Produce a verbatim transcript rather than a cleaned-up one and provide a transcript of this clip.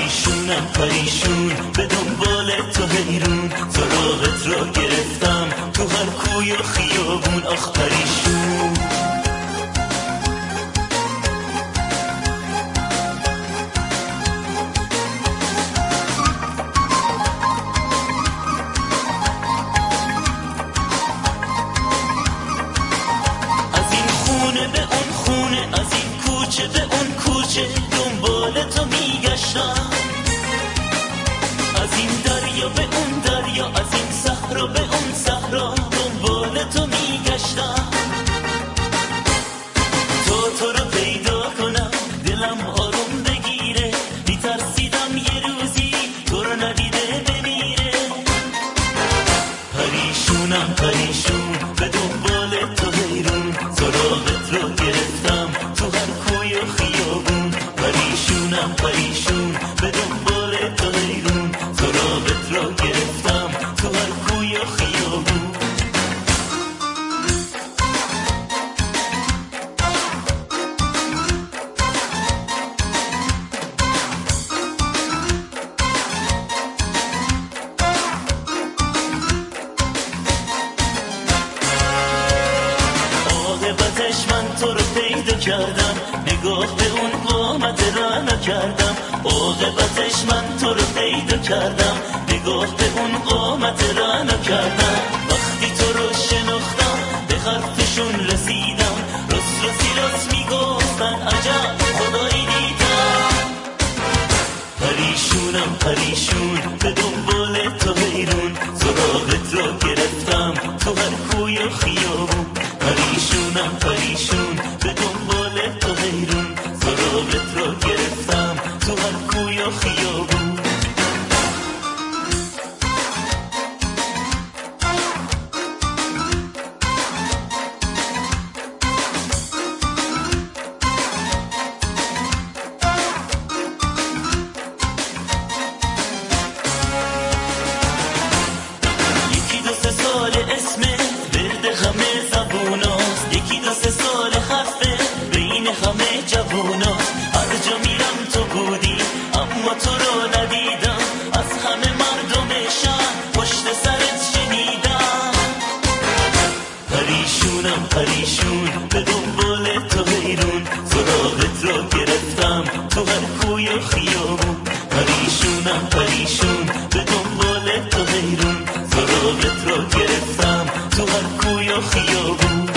پریشونم پریشون به دنبال تو حیرون، سراغت را گرفتم تو هر کوی و خیابون. آخ پریشون از این خونه به اون خونه، از این کوچه به اون کوچه دنبال تو میگشتم، از این دریا به اون دریا، از این صحرا به اون صحرا دنبال تو میگشتم. تو تو رو پیدا کنم دلم آروم بگیره، میترسیدم یه روزی تو رو ندیده بمیره. پریشونم پریشون به دنبال تو حیرون، سراغت رو گرفتم تو هر کوی و خیابون. پریشونم پریشون به دنبال تو حیرون، سراغت رو گرفتم تو هر کوی و خیابون. عاقبتش من تو رو پیدا کردم، نگاه به اون قامت رعنا کردم. عاقبتش من تو رو پیدا کردم، نگاه به اون قامت رعنا کردم. وقتی تو رو شناختم به حرفشون رسیدم، رس رسی راست میگفتن عجب خدایی دیدم. پریشونم پریشون به دنبال تو حیرون، سراغت را گرفتم تو هر کوی و خیابون. پریشونم پریشون به دنبال تو حیرون، سراغت را گرفتم تو هر کوی و خیابون. یکی دو سه سال اسمت ورد همه زبوناست، یکی دو سه سال حرفه بین همه جووناست. هر جا میرم تو بودی اما تو رو ندیدم، از همه مردم شهر پشت سرت شنیدم. پریشونم پریشون به دنبال تو حیرون، سراغت را گرفتم تو هر کوی و خیابون. پریشونم پریشون به دنبال تو حیرون، سراغت را گرفتم تو هر کوی و خیابون.